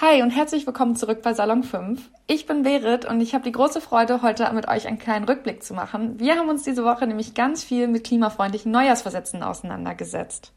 Hi und herzlich willkommen zurück bei Salon 5. Ich bin Berit und ich habe die große Freude, heute mit euch einen kleinen Rückblick zu machen. Wir haben uns diese Woche nämlich ganz viel mit klimafreundlichen Neujahrsvorsätzen auseinandergesetzt.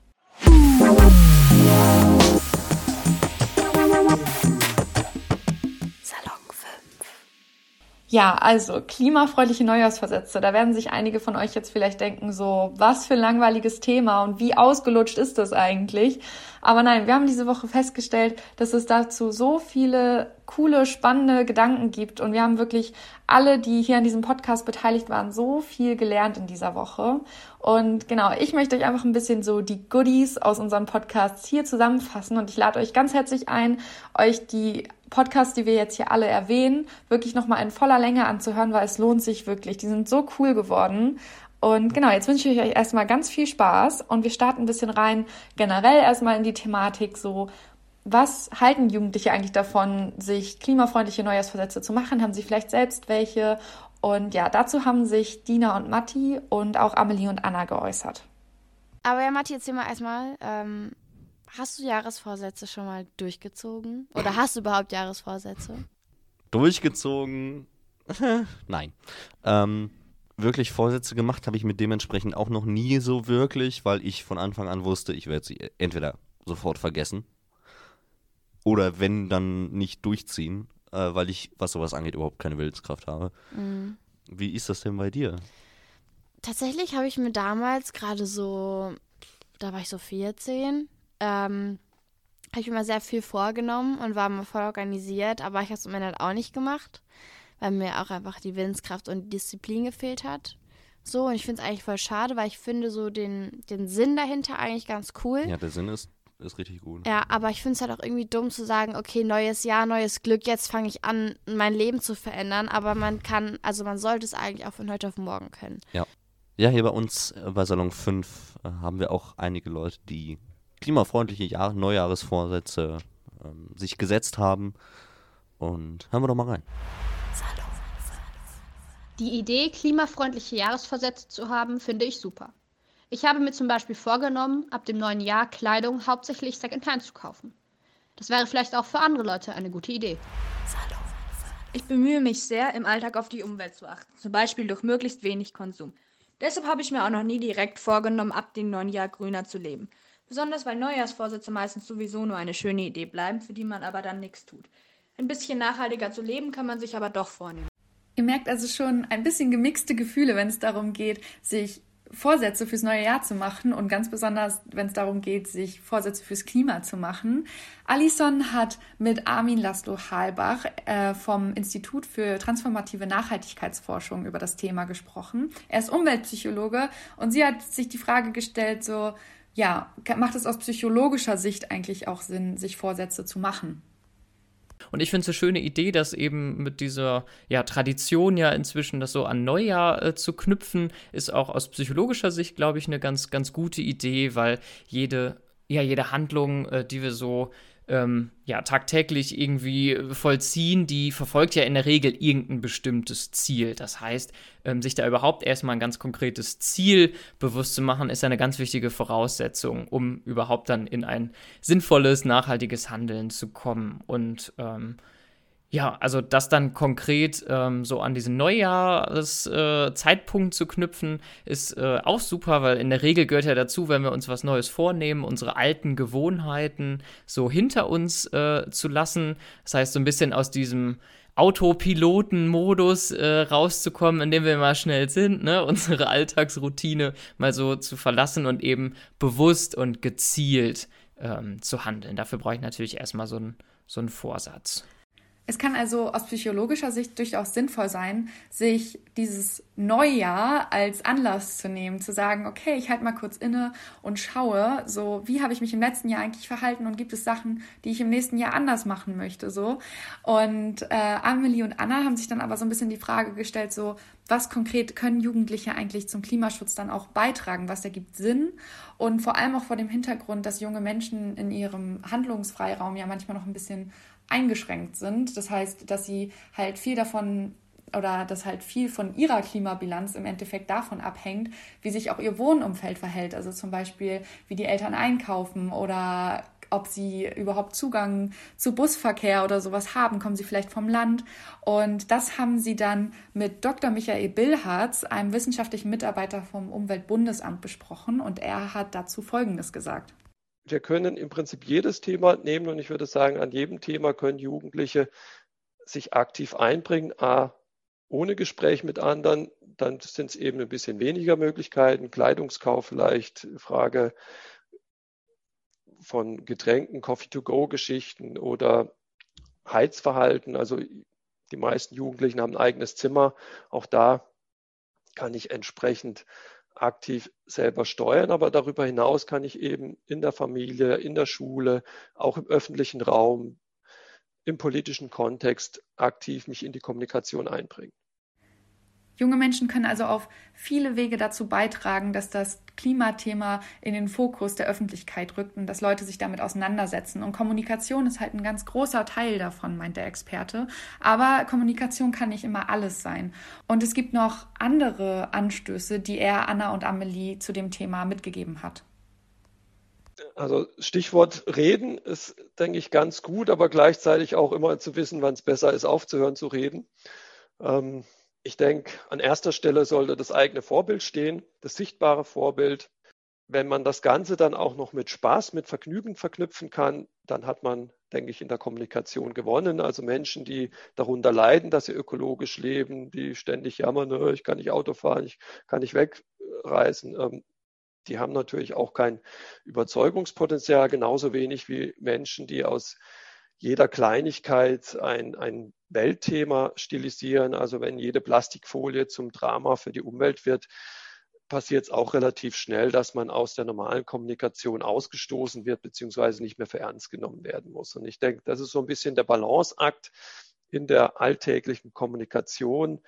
Ja, also klimafreundliche Neujahrsvorsätze. Da werden sich einige von euch jetzt vielleicht denken, so, was für ein langweiliges Thema und wie ausgelutscht ist das eigentlich? Aber nein, wir haben diese Woche festgestellt, dass es dazu so viele coole, spannende Gedanken gibt und wir haben wirklich alle, die hier an diesem Podcast beteiligt waren, so viel gelernt in dieser Woche. Und genau, ich möchte euch einfach ein bisschen so die Goodies aus unseren Podcasts hier zusammenfassen und ich lade euch ganz herzlich ein, euch die Podcasts, die wir jetzt hier alle erwähnen, wirklich nochmal in voller Länge anzuhören, weil es lohnt sich wirklich. Die sind so cool geworden. Und genau, jetzt wünsche ich euch erstmal ganz viel Spaß und wir starten ein bisschen rein, generell erstmal in die Thematik so, was halten Jugendliche eigentlich davon, sich klimafreundliche Neujahrsvorsätze zu machen? Haben sie vielleicht selbst welche? Und ja, dazu haben sich Dina und Matti und auch Amelie und Anna geäußert. Aber ja, Matti, erzähl mal erstmal, hast du Jahresvorsätze schon mal durchgezogen? Oder hast du überhaupt Jahresvorsätze? Durchgezogen? Nein. Wirklich Vorsätze gemacht habe ich mir dementsprechend auch noch nie so wirklich, weil ich von Anfang an wusste, ich werde sie entweder sofort vergessen oder wenn, dann nicht durchziehen, weil ich, was sowas angeht, überhaupt keine Willenskraft habe. Mhm. Wie ist das denn bei dir? Tatsächlich habe ich mir damals gerade so, da war ich so 14, habe ich mir mal sehr viel vorgenommen und war mal voll organisiert, aber ich habe es am Ende halt auch nicht gemacht, weil mir auch einfach die Willenskraft und die Disziplin gefehlt hat. So, und ich finde es eigentlich voll schade, weil ich finde so den Sinn dahinter eigentlich ganz cool. Ja, der Sinn ist richtig gut. Ja, aber ich finde es halt auch irgendwie dumm zu sagen, okay, neues Jahr, neues Glück, jetzt fange ich an, mein Leben zu verändern, aber man sollte es eigentlich auch von heute auf morgen können. Ja, hier bei uns bei Salon 5 haben wir auch einige Leute, die klimafreundliche Neujahresvorsätze sich gesetzt haben. Und hören wir doch mal rein. Die Idee, klimafreundliche Jahresvorsätze zu haben, finde ich super. Ich habe mir zum Beispiel vorgenommen, ab dem neuen Jahr Kleidung hauptsächlich Secondhand zu kaufen. Das wäre vielleicht auch für andere Leute eine gute Idee. Ich bemühe mich sehr, im Alltag auf die Umwelt zu achten, zum Beispiel durch möglichst wenig Konsum. Deshalb habe ich mir auch noch nie direkt vorgenommen, ab dem neuen Jahr grüner zu leben. Besonders weil Neujahrsvorsätze meistens sowieso nur eine schöne Idee bleiben, für die man aber dann nichts tut. Ein bisschen nachhaltiger zu leben kann man sich aber doch vornehmen. Ihr merkt also schon ein bisschen gemixte Gefühle, wenn es darum geht, sich Vorsätze fürs neue Jahr zu machen und ganz besonders, wenn es darum geht, sich Vorsätze fürs Klima zu machen. Alison hat mit Armin Laszlo-Halbach vom Institut für transformative Nachhaltigkeitsforschung über das Thema gesprochen. Er ist Umweltpsychologe und sie hat sich die Frage gestellt, so, ja, macht es aus psychologischer Sicht eigentlich auch Sinn, sich Vorsätze zu machen? Und ich finde es eine schöne Idee, dass eben mit dieser Tradition ja inzwischen das so an Neujahr zu knüpfen, ist auch aus psychologischer Sicht, glaube ich, eine ganz, ganz gute Idee, weil jede Handlung, die wir so tagtäglich irgendwie vollziehen, die verfolgt ja in der Regel irgendein bestimmtes Ziel. Das heißt, sich da überhaupt erstmal ein ganz konkretes Ziel bewusst zu machen, ist eine ganz wichtige Voraussetzung, um überhaupt dann in ein sinnvolles, nachhaltiges Handeln zu kommen. Und also das dann konkret so an diesen Neujahrszeitpunkt zu knüpfen, ist auch super, weil in der Regel gehört ja dazu, wenn wir uns was Neues vornehmen, unsere alten Gewohnheiten so hinter uns zu lassen. Das heißt, so ein bisschen aus diesem Autopiloten-Modus rauszukommen, in dem wir mal schnell sind, ne? Unsere Alltagsroutine mal so zu verlassen und eben bewusst und gezielt zu handeln. Dafür brauche ich natürlich erstmal so einen Vorsatz. Es kann also aus psychologischer Sicht durchaus sinnvoll sein, sich dieses Neujahr als Anlass zu nehmen, zu sagen, okay, ich halte mal kurz inne und schaue, so, wie habe ich mich im letzten Jahr eigentlich verhalten und gibt es Sachen, die ich im nächsten Jahr anders machen möchte, so. Und Amelie und Anna haben sich dann aber so ein bisschen die Frage gestellt, so, was konkret können Jugendliche eigentlich zum Klimaschutz dann auch beitragen, was ergibt Sinn und vor allem auch vor dem Hintergrund, dass junge Menschen in ihrem Handlungsfreiraum ja manchmal noch ein bisschen eingeschränkt sind. Das heißt, dass sie halt viel davon oder dass halt viel von ihrer Klimabilanz im Endeffekt davon abhängt, wie sich auch ihr Wohnumfeld verhält. Also zum Beispiel, wie die Eltern einkaufen oder ob sie überhaupt Zugang zu Busverkehr oder sowas haben, kommen sie vielleicht vom Land. Und das haben sie dann mit Dr. Michael Bilharz, einem wissenschaftlichen Mitarbeiter vom Umweltbundesamt, besprochen und er hat dazu Folgendes gesagt. Wir können im Prinzip jedes Thema nehmen und ich würde sagen, an jedem Thema können Jugendliche sich aktiv einbringen, ohne Gespräch mit anderen, dann sind es eben ein bisschen weniger Möglichkeiten, Kleidungskauf vielleicht, Frage von Getränken, Coffee-to-go-Geschichten oder Heizverhalten. Also die meisten Jugendlichen haben ein eigenes Zimmer. Auch da kann ich entsprechend aktiv selber steuern, aber darüber hinaus kann ich eben in der Familie, in der Schule, auch im öffentlichen Raum, im politischen Kontext aktiv mich in die Kommunikation einbringen. Junge Menschen können also auf viele Wege dazu beitragen, dass das Klimathema in den Fokus der Öffentlichkeit rückt und dass Leute sich damit auseinandersetzen. Und Kommunikation ist halt ein ganz großer Teil davon, meint der Experte. Aber Kommunikation kann nicht immer alles sein. Und es gibt noch andere Anstöße, die er Anna und Amelie zu dem Thema mitgegeben hat. Also Stichwort Reden ist, denke ich, ganz gut, aber gleichzeitig auch immer zu wissen, wann es besser ist, aufzuhören zu reden. Ich denke, an erster Stelle sollte das eigene Vorbild stehen, das sichtbare Vorbild. Wenn man das Ganze dann auch noch mit Spaß, mit Vergnügen verknüpfen kann, dann hat man, denke ich, in der Kommunikation gewonnen. Also Menschen, die darunter leiden, dass sie ökologisch leben, die ständig jammern, ich kann nicht Auto fahren, ich kann nicht wegreisen, die haben natürlich auch kein Überzeugungspotenzial, genauso wenig wie Menschen, die aus jeder Kleinigkeit ein Weltthema stilisieren. Also wenn jede Plastikfolie zum Drama für die Umwelt wird, passiert es auch relativ schnell, dass man aus der normalen Kommunikation ausgestoßen wird, beziehungsweise nicht mehr für ernst genommen werden muss. Und ich denke, das ist so ein bisschen der Balanceakt in der alltäglichen Kommunikation,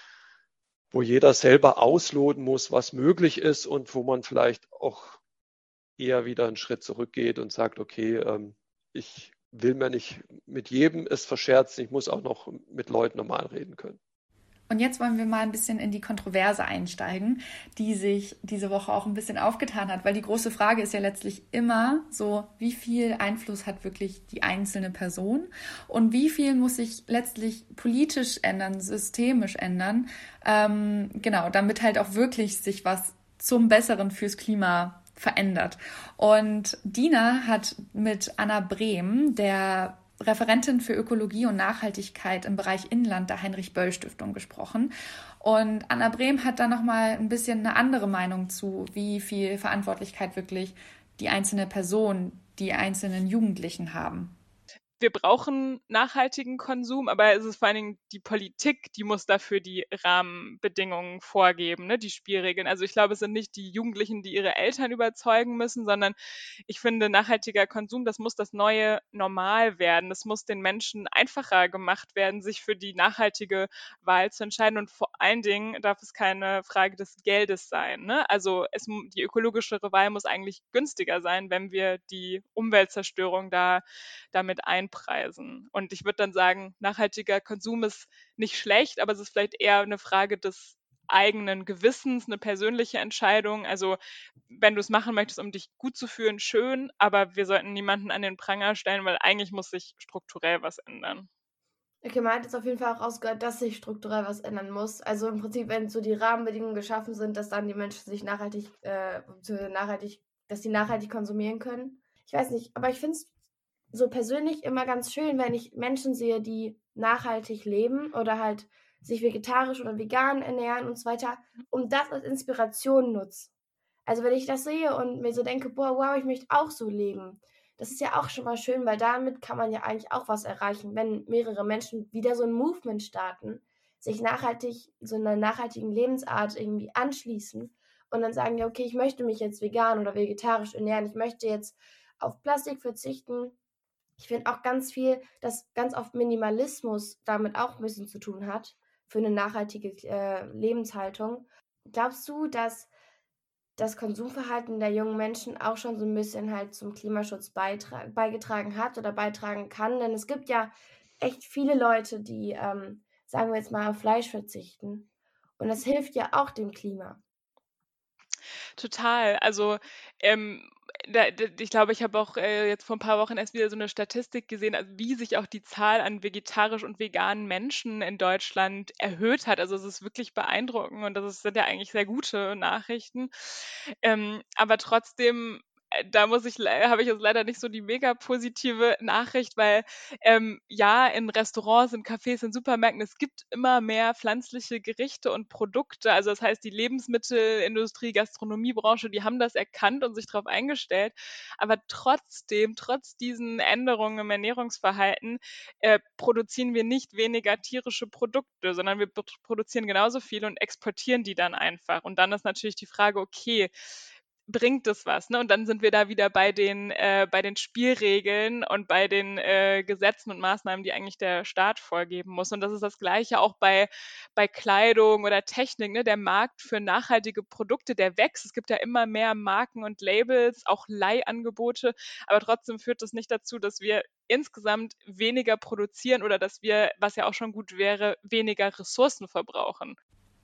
wo jeder selber ausloten muss, was möglich ist und wo man vielleicht auch eher wieder einen Schritt zurückgeht und sagt, okay, ich will mir nicht mit jedem es verscherzen, ich muss auch noch mit Leuten normal reden können. Und jetzt wollen wir mal ein bisschen in die Kontroverse einsteigen, die sich diese Woche auch ein bisschen aufgetan hat, weil die große Frage ist ja letztlich immer so, wie viel Einfluss hat wirklich die einzelne Person und wie viel muss sich letztlich politisch ändern, systemisch ändern, genau, damit halt auch wirklich sich was zum Besseren fürs Klima verändert. Und Dina hat mit Anna Brehm, der Referentin für Ökologie und Nachhaltigkeit im Bereich Inland der Heinrich-Böll-Stiftung, gesprochen. Und Anna Brehm hat da nochmal ein bisschen eine andere Meinung zu, wie viel Verantwortlichkeit wirklich die einzelne Person, die einzelnen Jugendlichen haben. Wir brauchen nachhaltigen Konsum, aber es ist vor allen Dingen die Politik, die muss dafür die Rahmenbedingungen vorgeben, ne, die Spielregeln. Also ich glaube, es sind nicht die Jugendlichen, die ihre Eltern überzeugen müssen, sondern ich finde, nachhaltiger Konsum, das muss das neue Normal werden. Es muss den Menschen einfacher gemacht werden, sich für die nachhaltige Wahl zu entscheiden. Und vor allen Dingen darf es keine Frage des Geldes sein. Ne? Also die ökologischere Wahl muss eigentlich günstiger sein, wenn wir die Umweltzerstörung damit einpreisen. Und ich würde dann sagen, nachhaltiger Konsum ist nicht schlecht, aber es ist vielleicht eher eine Frage des eigenen Gewissens, eine persönliche Entscheidung. Also wenn du es machen möchtest, um dich gut zu fühlen, schön, aber wir sollten niemanden an den Pranger stellen, weil eigentlich muss sich strukturell was ändern. Okay, man hat jetzt auf jeden Fall auch rausgehört, dass sich strukturell was ändern muss. Also im Prinzip, wenn so die Rahmenbedingungen geschaffen sind, dass dann die Menschen sich dass die nachhaltig konsumieren können. Ich weiß nicht, aber ich finde es so persönlich immer ganz schön, wenn ich Menschen sehe, die nachhaltig leben oder halt sich vegetarisch oder vegan ernähren und so weiter, und das als Inspiration nutze. Also wenn ich das sehe und mir so denke, boah, wow, ich möchte auch so leben, das ist ja auch schon mal schön, weil damit kann man ja eigentlich auch was erreichen, wenn mehrere Menschen wieder so ein Movement starten, sich nachhaltig, so einer nachhaltigen Lebensart irgendwie anschließen und dann sagen, ja, okay, ich möchte mich jetzt vegan oder vegetarisch ernähren, ich möchte jetzt auf Plastik verzichten. Ich finde auch ganz viel, dass ganz oft Minimalismus damit auch ein bisschen zu tun hat für eine nachhaltige Lebenshaltung. Glaubst du, dass das Konsumverhalten der jungen Menschen auch schon so ein bisschen halt zum Klimaschutz beigetragen hat oder beitragen kann? Denn es gibt ja echt viele Leute, die, sagen wir jetzt mal, auf Fleisch verzichten. Und das hilft ja auch dem Klima. Total. Also Ich glaube, ich habe auch jetzt vor ein paar Wochen erst wieder so eine Statistik gesehen, also wie sich auch die Zahl an vegetarisch und veganen Menschen in Deutschland erhöht hat. Also es ist wirklich beeindruckend und sind ja eigentlich sehr gute Nachrichten. Aber trotzdem, habe ich jetzt leider nicht so die mega positive Nachricht, weil ja, in Restaurants, in Cafés, in Supermärkten, es gibt immer mehr pflanzliche Gerichte und Produkte. Also das heißt, die Lebensmittelindustrie, Gastronomiebranche, die haben das erkannt und sich darauf eingestellt. Aber trotzdem, trotz diesen Änderungen im Ernährungsverhalten, produzieren wir nicht weniger tierische Produkte, sondern wir produzieren genauso viel und exportieren die dann einfach. Und dann ist natürlich die Frage, okay, bringt es was? Ne? Und dann sind wir da wieder bei den Spielregeln und bei den Gesetzen und Maßnahmen, die eigentlich der Staat vorgeben muss. Und das ist das Gleiche auch bei Kleidung oder Technik. Ne? Der Markt für nachhaltige Produkte, der wächst. Es gibt ja immer mehr Marken und Labels, auch Leihangebote. Aber trotzdem führt das nicht dazu, dass wir insgesamt weniger produzieren oder dass wir, was ja auch schon gut wäre, weniger Ressourcen verbrauchen.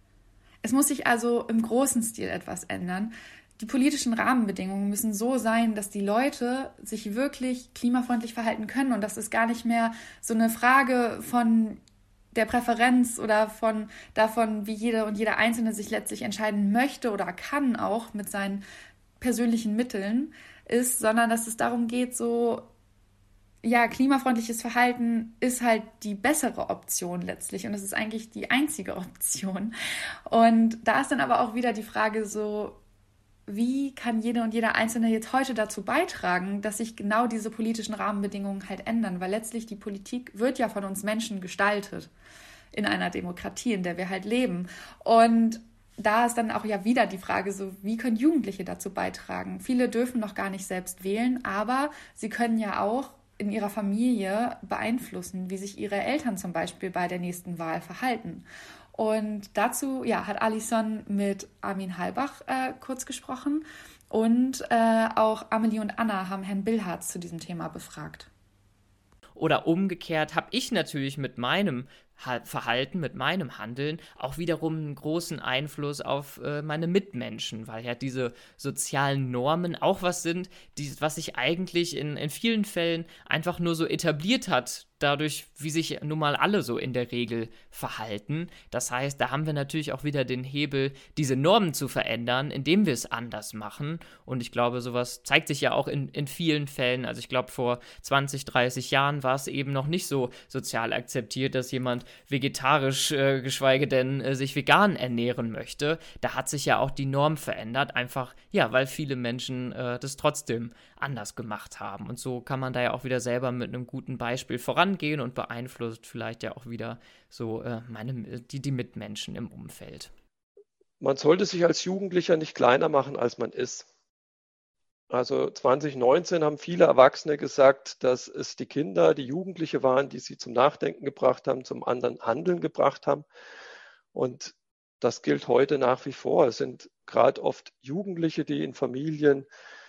Es muss sich also im großen Stil etwas ändern. Die politischen Rahmenbedingungen müssen so sein, dass die Leute sich wirklich klimafreundlich verhalten können. Und das ist gar nicht mehr so eine Frage von der Präferenz oder davon, wie jede und jeder Einzelne sich letztlich entscheiden möchte oder kann, auch mit seinen persönlichen Mitteln ist, sondern dass es darum geht, so, ja, klimafreundliches Verhalten ist halt die bessere Option letztlich und es ist eigentlich die einzige Option. Und da ist dann aber auch wieder die Frage so, wie kann jede und jeder Einzelne jetzt heute dazu beitragen, dass sich genau diese politischen Rahmenbedingungen halt ändern? Weil letztlich die Politik wird ja von uns Menschen gestaltet in einer Demokratie, in der wir halt leben. Und da ist dann auch ja wieder die Frage so, wie können Jugendliche dazu beitragen? Viele dürfen noch gar nicht selbst wählen, aber sie können ja auch in ihrer Familie beeinflussen, wie sich ihre Eltern zum Beispiel bei der nächsten Wahl verhalten. Und dazu hat Alison mit Armin Halbach kurz gesprochen und auch Amelie und Anna haben Herrn Billhartz zu diesem Thema befragt. Oder umgekehrt habe ich natürlich mit meinem Verhalten, mit meinem Handeln auch wiederum einen großen Einfluss auf meine Mitmenschen, weil ja diese sozialen Normen auch was sind, was sich eigentlich in vielen Fällen einfach nur so etabliert hat, dadurch, wie sich nun mal alle so in der Regel verhalten. Das heißt, da haben wir natürlich auch wieder den Hebel, diese Normen zu verändern, indem wir es anders machen. Und ich glaube, sowas zeigt sich ja auch in vielen Fällen. Also ich glaube, vor 20, 30 Jahren war es eben noch nicht so sozial akzeptiert, dass jemand vegetarisch, geschweige denn sich vegan ernähren möchte. Da hat sich ja auch die Norm verändert, einfach, ja, weil viele Menschen das trotzdem anders gemacht haben. Und so kann man da ja auch wieder selber mit einem guten Beispiel vorangehen und beeinflusst vielleicht ja auch wieder so die Mitmenschen im Umfeld. Man sollte sich als Jugendlicher nicht kleiner machen, als man ist. Also 2019 haben viele Erwachsene gesagt, dass es die Kinder, die Jugendliche waren, die sie zum Nachdenken gebracht haben, zum anderen Handeln gebracht haben. Und das gilt heute nach wie vor. Es sind gerade oft Jugendliche, die in Familien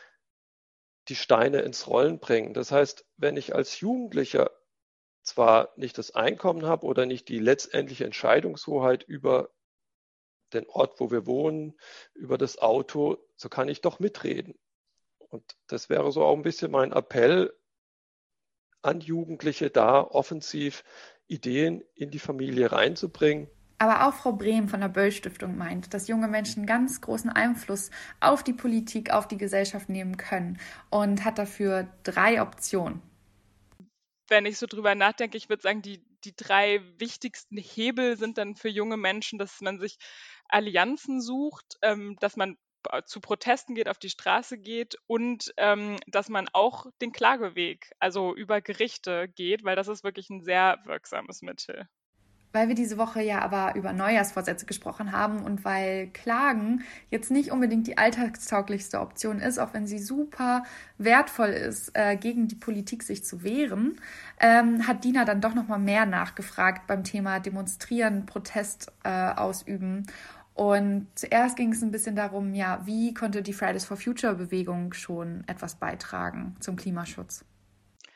die Steine ins Rollen bringen. Das heißt, wenn ich als Jugendlicher zwar nicht das Einkommen habe oder nicht die letztendliche Entscheidungshoheit über den Ort, wo wir wohnen, über das Auto, so kann ich doch mitreden. Und das wäre so auch ein bisschen mein Appell an Jugendliche, da offensiv Ideen in die Familie reinzubringen. Aber auch Frau Brehm von der Böll-Stiftung meint, dass junge Menschen ganz großen Einfluss auf die Politik, auf die Gesellschaft nehmen können und hat dafür 3 Optionen. Wenn ich so drüber nachdenke, ich würde sagen, die 3 wichtigsten Hebel sind dann für junge Menschen, dass man sich Allianzen sucht, dass man zu Protesten geht, auf die Straße geht und dass man auch den Klageweg, also über Gerichte geht, weil das ist wirklich ein sehr wirksames Mittel. Weil wir diese Woche ja aber über Neujahrsvorsätze gesprochen haben und weil Klagen jetzt nicht unbedingt die alltagstauglichste Option ist, auch wenn sie super wertvoll ist, gegen die Politik sich zu wehren, hat Dina dann doch nochmal mehr nachgefragt beim Thema Demonstrieren, Protest ausüben. Und zuerst ging es ein bisschen darum, ja, wie konnte die Fridays for Future Bewegung schon etwas beitragen zum Klimaschutz?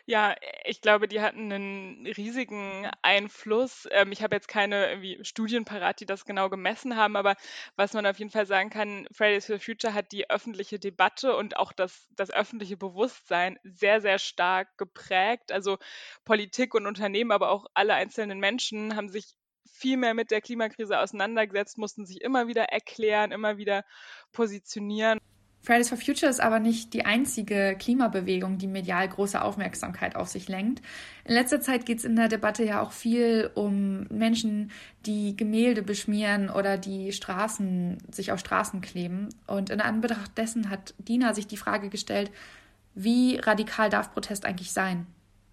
Ja, ich glaube, die hatten einen riesigen Einfluss. Ich habe jetzt keine irgendwie Studien parat, die das genau gemessen haben, aber was man auf jeden Fall sagen kann, Fridays for Future hat die öffentliche Debatte und auch das öffentliche Bewusstsein sehr, sehr stark geprägt. Also Politik und Unternehmen, aber auch alle einzelnen Menschen haben sich viel mehr mit der Klimakrise auseinandergesetzt, mussten sich immer wieder erklären, immer wieder positionieren. Fridays for Future ist aber nicht die einzige Klimabewegung, die medial große Aufmerksamkeit auf sich lenkt. In letzter Zeit geht es in der Debatte ja auch viel um Menschen, die Gemälde beschmieren oder die sich auf Straßen kleben. Und in Anbetracht dessen hat Dina sich die Frage gestellt, wie radikal darf Protest eigentlich sein?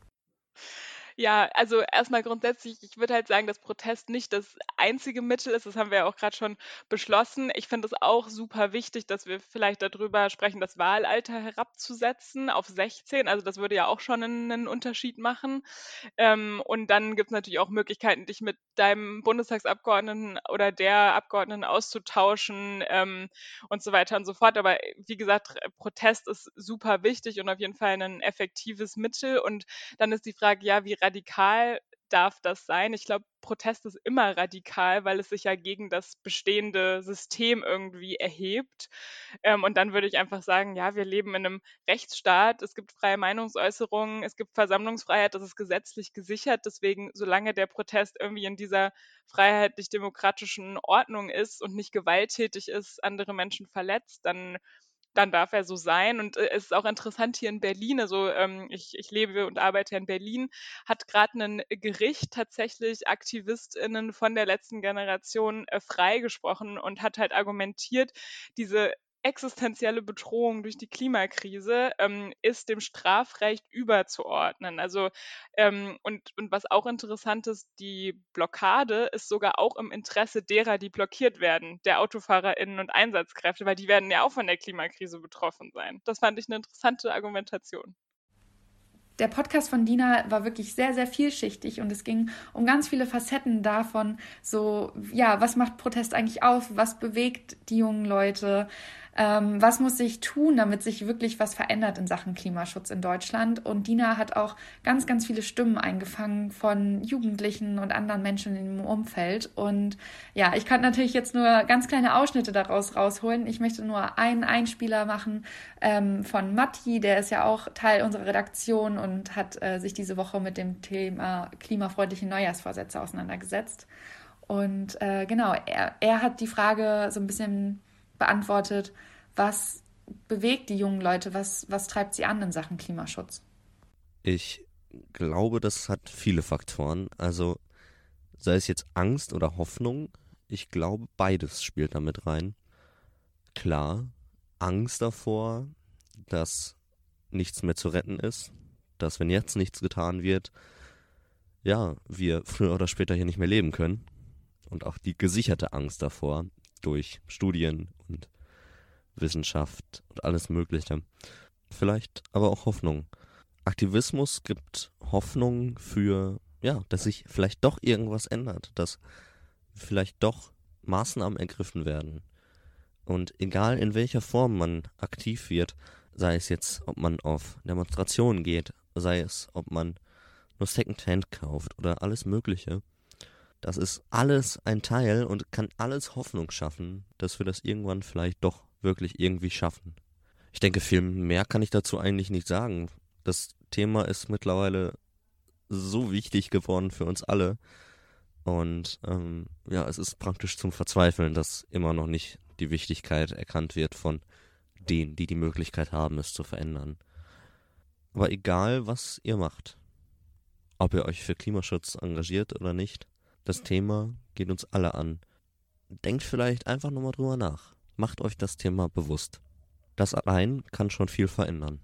Ja, also erstmal grundsätzlich, ich würde halt sagen, dass Protest nicht das einzige Mittel ist. Das haben wir ja auch gerade schon beschlossen. Ich finde es auch super wichtig, dass wir vielleicht darüber sprechen, das Wahlalter herabzusetzen auf 16. Also das würde ja auch schon einen Unterschied machen. Und dann gibt es natürlich auch Möglichkeiten, dich mit deinem Bundestagsabgeordneten oder der Abgeordneten auszutauschen und so weiter und so fort. Aber wie gesagt, Protest ist super wichtig und auf jeden Fall ein effektives Mittel. Und dann ist die Frage, ja, wie radikal darf das sein? Ich glaube, Protest ist immer radikal, weil es sich ja gegen das bestehende System irgendwie erhebt. Und dann würde ich einfach sagen, ja, wir leben in einem Rechtsstaat, es gibt freie Meinungsäußerung, es gibt Versammlungsfreiheit, das ist gesetzlich gesichert. Deswegen, solange der Protest irgendwie in dieser freiheitlich-demokratischen Ordnung ist und nicht gewalttätig ist, andere Menschen verletzt, dann darf er so sein. Und es ist auch interessant hier in Berlin, also ich lebe und arbeite in Berlin, hat gerade ein Gericht tatsächlich AktivistInnen von der letzten Generation freigesprochen und hat halt argumentiert, diese existenzielle Bedrohung durch die Klimakrise ist dem Strafrecht überzuordnen. Also und was auch interessant ist, die Blockade ist sogar auch im Interesse derer, die blockiert werden, der AutofahrerInnen und Einsatzkräfte, weil die werden ja auch von der Klimakrise betroffen sein. Das fand ich eine interessante Argumentation. Der Podcast von Dina war wirklich sehr, sehr vielschichtig und es ging um ganz viele Facetten davon, so, ja, was macht Protest eigentlich aus? Was bewegt die jungen Leute? Was muss sich tun, damit sich wirklich was verändert in Sachen Klimaschutz in Deutschland? Und Dina hat auch ganz, ganz viele Stimmen eingefangen von Jugendlichen und anderen Menschen im Umfeld. Und ja, ich kann natürlich jetzt nur ganz kleine Ausschnitte daraus rausholen. Ich möchte nur einen Einspieler machen von Matti, der ist ja auch Teil unserer Redaktion und hat sich diese Woche mit dem Thema klimafreundliche Neujahrsvorsätze auseinandergesetzt. Und genau, er hat die Frage so ein bisschen beantwortet, was bewegt die jungen Leute, was treibt sie an in Sachen Klimaschutz? Ich glaube, das hat viele Faktoren. Also sei es jetzt Angst oder Hoffnung, ich glaube, beides spielt damit rein. Klar, Angst davor, dass nichts mehr zu retten ist, dass wenn jetzt nichts getan wird, ja, wir früher oder später hier nicht mehr leben können. Und auch die gesicherte Angst davor durch Studien und Wissenschaft und alles Mögliche. Vielleicht aber auch Hoffnung. Aktivismus gibt Hoffnung für, ja, dass sich vielleicht doch irgendwas ändert, dass vielleicht doch Maßnahmen ergriffen werden. Und egal in welcher Form man aktiv wird, sei es jetzt, ob man auf Demonstrationen geht, sei es, ob man nur Secondhand kauft oder alles Mögliche, das ist alles ein Teil und kann alles Hoffnung schaffen, dass wir das irgendwann vielleicht doch wirklich irgendwie schaffen. Ich denke, viel mehr kann ich dazu eigentlich nicht sagen. Das Thema ist mittlerweile so wichtig geworden für uns alle. Und ja, es ist praktisch zum Verzweifeln, dass immer noch nicht die Wichtigkeit erkannt wird von denen, die die Möglichkeit haben, es zu verändern. Aber egal, was ihr macht, ob ihr euch für Klimaschutz engagiert oder nicht, das Thema geht uns alle an. Denkt vielleicht einfach nochmal drüber nach. Macht euch das Thema bewusst. Das allein kann schon viel verändern.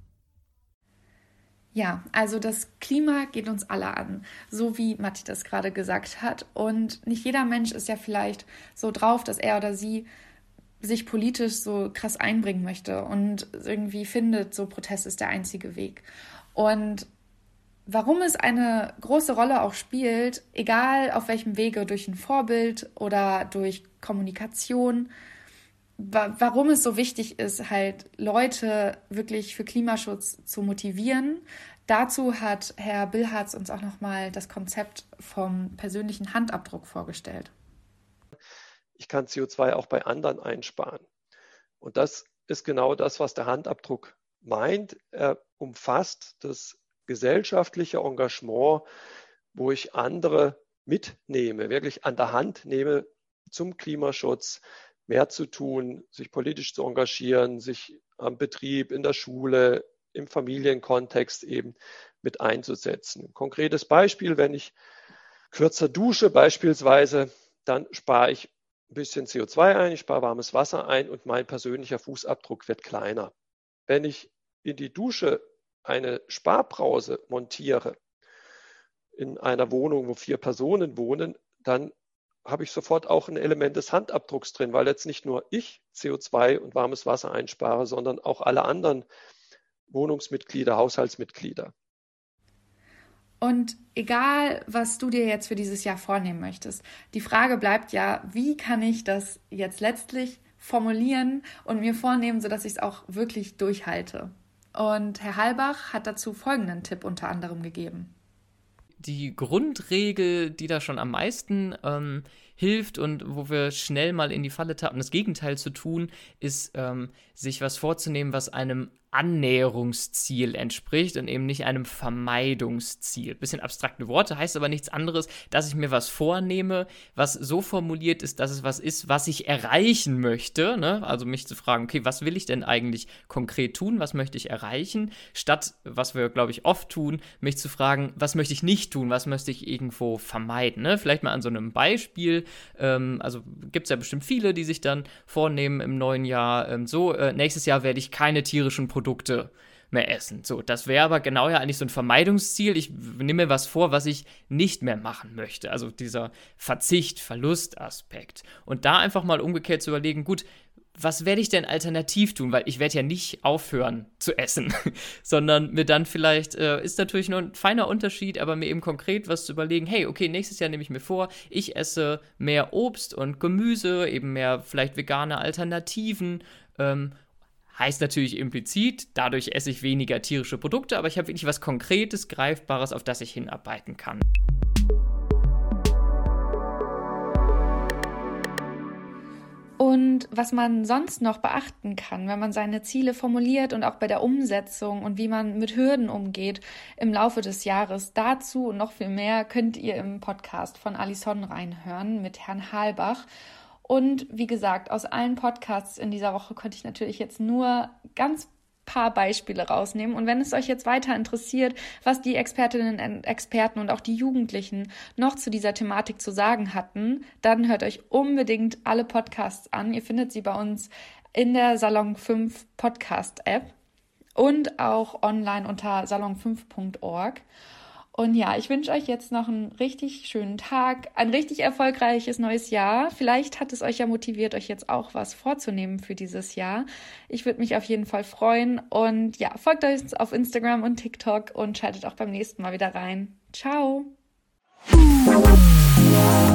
Ja, also das Klima geht uns alle an, so wie Matti das gerade gesagt hat. Und nicht jeder Mensch ist ja vielleicht so drauf, dass er oder sie sich politisch so krass einbringen möchte und irgendwie findet, so Protest ist der einzige Weg. Und warum es eine große Rolle auch spielt, egal auf welchem Wege, durch ein Vorbild oder durch Kommunikation, warum es so wichtig ist, halt Leute wirklich für Klimaschutz zu motivieren, Dazu hat Herr Billhartz uns auch nochmal das Konzept vom persönlichen Handabdruck vorgestellt. Ich kann CO2 auch bei anderen einsparen. Und das ist genau das, was der Handabdruck meint. Er umfasst das gesellschaftliche Engagement, wo ich andere mitnehme, wirklich an der Hand nehme, zum Klimaschutz mehr zu tun, sich politisch zu engagieren, sich am Betrieb, in der Schule, im Familienkontext eben mit einzusetzen. Ein konkretes Beispiel, wenn ich kürzer dusche beispielsweise, dann spare ich ein bisschen CO2 ein, ich spare warmes Wasser ein und mein persönlicher Fußabdruck wird kleiner. Wenn ich in die Dusche eine Sparbrause montiere, in einer Wohnung, wo 4 Personen wohnen, dann habe ich sofort auch ein Element des Handabdrucks drin, weil jetzt nicht nur ich CO2 und warmes Wasser einspare, sondern auch alle anderen Wohnungsmitglieder, Haushaltsmitglieder. Und egal, was du dir jetzt für dieses Jahr vornehmen möchtest, die Frage bleibt ja, wie kann ich das jetzt letztlich formulieren und mir vornehmen, sodass ich es auch wirklich durchhalte? Und Herr Halbach hat dazu folgenden Tipp unter anderem gegeben. Die Grundregel, die da schon am meisten hilft und wo wir schnell mal in die Falle tappen, das Gegenteil zu tun, ist, sich was vorzunehmen, was einem Annäherungsziel entspricht und eben nicht einem Vermeidungsziel. Bisschen abstrakte Worte, heißt aber nichts anderes, dass ich mir was vornehme, was so formuliert ist, dass es was ist, was ich erreichen möchte. Ne? Also mich zu fragen, okay, was will ich denn eigentlich konkret tun, was möchte ich erreichen, statt, was wir, glaube ich, oft tun, mich zu fragen, was möchte ich nicht tun, was möchte ich irgendwo vermeiden. Ne? Vielleicht mal an so einem Beispiel, also gibt es ja bestimmt viele, die sich dann vornehmen im neuen Jahr, nächstes Jahr werde ich keine tierischen Produkte mehr essen. So, das wäre aber genau ja eigentlich so ein Vermeidungsziel. Ich nehme mir was vor, was ich nicht mehr machen möchte. Also dieser Verzicht, Verlustaspekt. Und da einfach mal umgekehrt zu überlegen, gut, was werde ich denn alternativ tun? Weil ich werde ja nicht aufhören zu essen, sondern mir dann vielleicht, ist natürlich nur ein feiner Unterschied, aber mir eben konkret was zu überlegen, hey, okay, nächstes Jahr nehme ich mir vor, ich esse mehr Obst und Gemüse, eben mehr vielleicht vegane Alternativen, heißt natürlich implizit, dadurch esse ich weniger tierische Produkte, aber ich habe wirklich was Konkretes, Greifbares, auf das ich hinarbeiten kann. Und was man sonst noch beachten kann, wenn man seine Ziele formuliert und auch bei der Umsetzung und wie man mit Hürden umgeht im Laufe des Jahres, dazu und noch viel mehr könnt ihr im Podcast von Alison reinhören mit Herrn Halbach. Und wie gesagt, aus allen Podcasts in dieser Woche konnte ich natürlich jetzt nur ganz paar Beispiele rausnehmen. Und wenn es euch jetzt weiter interessiert, was die Expertinnen und Experten und auch die Jugendlichen noch zu dieser Thematik zu sagen hatten, dann hört euch unbedingt alle Podcasts an. Ihr findet sie bei uns in der Salon 5 Podcast-App und auch online unter salon5.org. Und ja, ich wünsche euch jetzt noch einen richtig schönen Tag, ein richtig erfolgreiches neues Jahr. Vielleicht hat es euch ja motiviert, euch jetzt auch was vorzunehmen für dieses Jahr. Ich würde mich auf jeden Fall freuen. Und ja, folgt euch auf Instagram und TikTok und schaltet auch beim nächsten Mal wieder rein. Ciao!